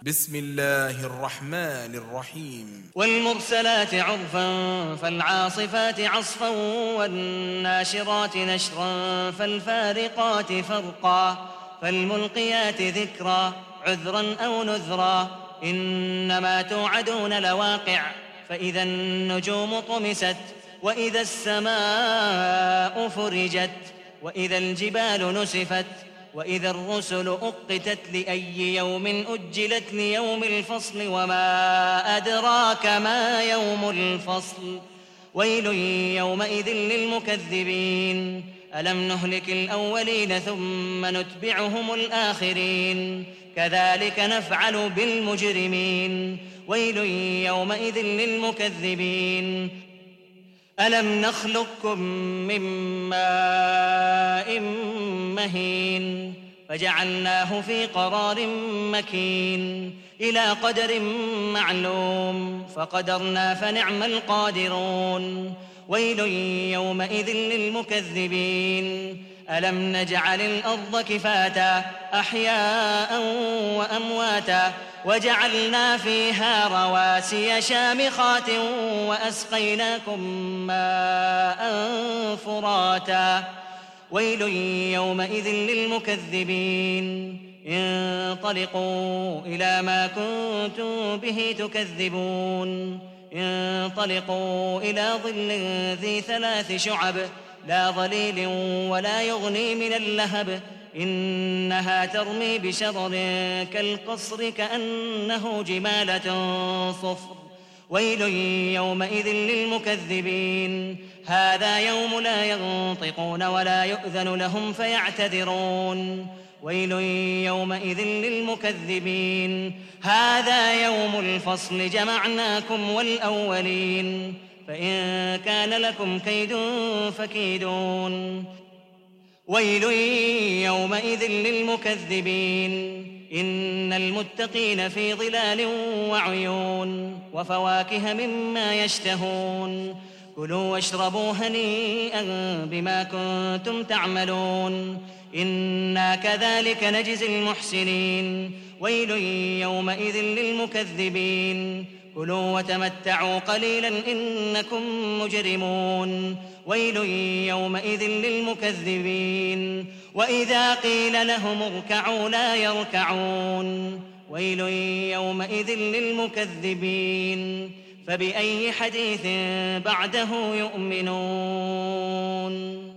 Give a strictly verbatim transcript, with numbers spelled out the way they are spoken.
بسم الله الرحمن الرحيم والمرسلات عرفا فالعاصفات عصفا والناشرات نشرا فالفارقات فرقا فالملقيات ذكرا عذرا أو نذرا إنما توعدون لواقع فإذا النجوم طمست وإذا السماء فرجت وإذا الجبال نسفت وإذا الرسل أقتت لأي يوم أجلت ليوم الفصل وما أدراك ما يوم الفصل ويل يومئذ للمكذبين ألم نهلك الأولين ثم نتبعهم الآخرين كذلك نفعل بالمجرمين ويل يومئذ للمكذبين ألم نخلقكم من ماء مهين فجعلناه في قرار مكين إلى قدر معلوم فقدرنا فنعم القادرون ويل يومئذ للمكذبين ألم نجعل الأرض كفاتا أحياء وأمواتا وجعلنا فيها رواسي شامخات وأسقيناكم ماء فراتا ويل يومئذ للمكذبين انطلقوا إلى ما كنتم به تكذبون انطلقوا إلى ظل ذي ثلاث شعب لا ظليل ولا يغني من اللهب إنها ترمي بشرر كالقصر كأنه جمالة صفر ويل يومئذ للمكذبين هذا يوم لا ينطقون ولا يؤذن لهم فيعتذرون ويل يومئذ للمكذبين هذا يوم الفصل جمعناكم والأولين فإن كان لكم كيد فكيدون ويل يومئذ للمكذبين إن المتقين في ظلال وعيون وفواكه مما يشتهون كلوا واشربوا هنيئا بما كنتم تعملون إنا كذلك نجزي المحسنين ويل يومئذ للمكذبين كلوا وتمتعوا قليلا إنكم مجرمون ويل يومئذ للمكذبين وإذا قيل لهم اركعوا لا يركعون ويل يومئذ للمكذبين فبأي حديث بعده يؤمنون